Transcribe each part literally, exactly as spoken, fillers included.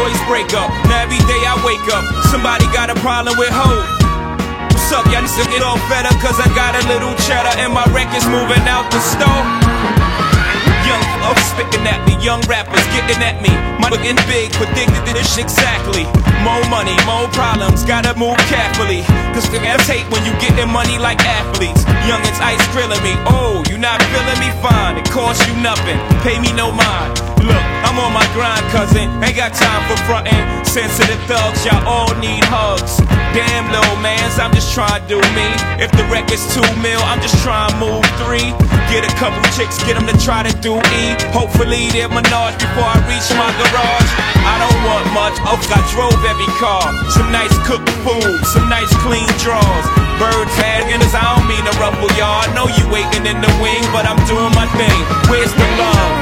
always break up. Now every day I wake up, somebody got a problem with hope. What's up, y'all need to get all fed up, cause I got a little cheddar and my record's moving out the store. Young folks spitting at me, young rappers getting at me. My looking big, predicted this exactly. More money, more problems, gotta move carefully. Cause fans hate when you getting money like athletes. Youngins ice grilling me, oh, you not feeling me? Fine, it costs you nothing, pay me no mind. Look, I'm on my grind, cousin, ain't got time for frontin'. Sensitive thugs, y'all all need hugs. Damn, little mans, I'm just trying to do me. If the record's two mil, I'm just trying to move three. Get a couple chicks, get them to try to do E. Hopefully they're Menage before I reach my garage. I don't want much, oh, I drove every car. Some nice cooked food, some nice clean drawers. Birds, haggins, I don't mean to ruffle y'all. I know you waiting in the wing, but I'm doing my thing. Where's the love?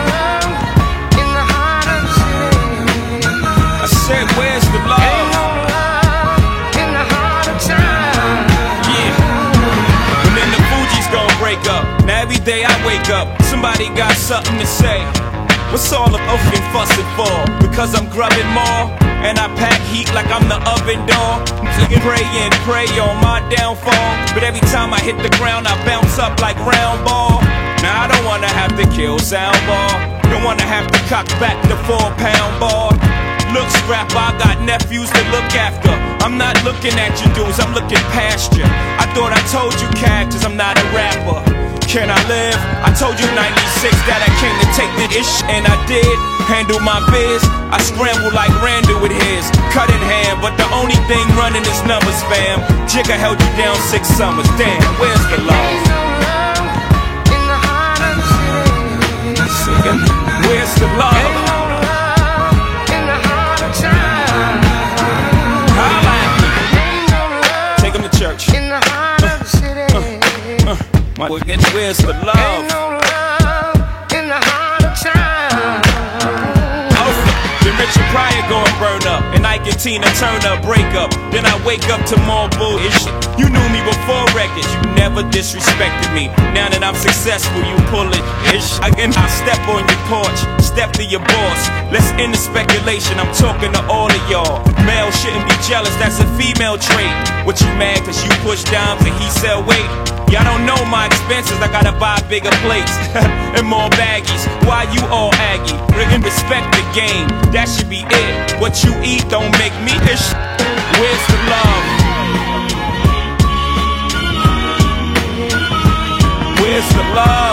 I said, where's the love? Ain't no love in the heart of time. Yeah. And then the Fugees gon' break up. Now every day I wake up, somebody got something to say. What's all the open fussing for? Because I'm grubbing more, and I pack heat like I'm the oven door. I'm pray and pray on my downfall, but every time I hit the ground I bounce up like round ball. Now I don't wanna have to kill soundbar, don't wanna have to cock back the four pound ball. Look, scrap, I got nephews to look after. I'm not looking at you dudes, I'm looking past you. I thought I told you characters, I'm not a rapper. Can I live? I told you ninety-six that I came to take the ish, and I did. Handle my biz, I scramble like Randall with his. Cut in hand, but the only thing running is numbers, fam. Jigga held you down six summers, damn, where's the love? Ain't no love in the heart of the city. Where's the love? Ain't no love in the heart of time. Holla at me. Ain't no love Take 'em to church. in the heart of the city. Uh, uh, my, where's the love? Ain't no love in the heart of time. Oh, then Richard Pryor gon' burn up, and Ike and Tina Turner break up. Then I wake up to more bullshit. You knew me before records, you never disrespected me. Now that I'm successful, you pull it ish. Again, I step on your porch, step to your boss. Let's end the speculation, I'm talking to all of y'all. Male shouldn't be jealous, that's a female trait. What you mad cause you push dimes and he sell weight? Y'all don't know my expenses, I gotta buy bigger plates and more baggies. Why you all aggy? Friggin' respect the game, that should be it. What you eat don't make me ish. Where's the love? Where's the love?